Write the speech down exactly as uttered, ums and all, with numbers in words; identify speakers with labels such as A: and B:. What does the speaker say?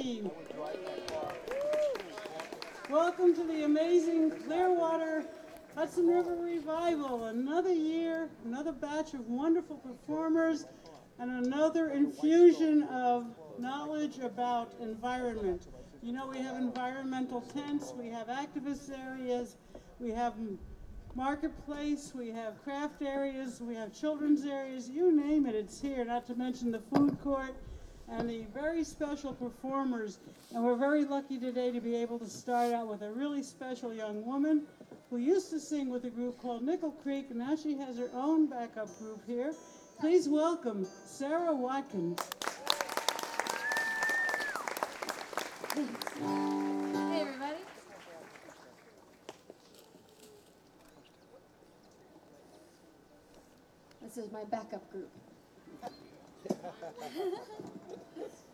A: Steve. Welcome to the amazing Clearwater Hudson River Revival. Another year, another batch of wonderful performers, and another infusion of knowledge about environment. You know, we have environmental tents, we have activist areas, we have marketplace, we have craft areas, we have children's areas, you name it, it's here, not to mention the food court and the very special performers. And we're very lucky today to be able to start out with a really special young woman who used to sing with a group called Nickel Creek, and now she has her own backup group here. Please welcome Sarah Watkins.
B: Hey everybody. This is my backup group.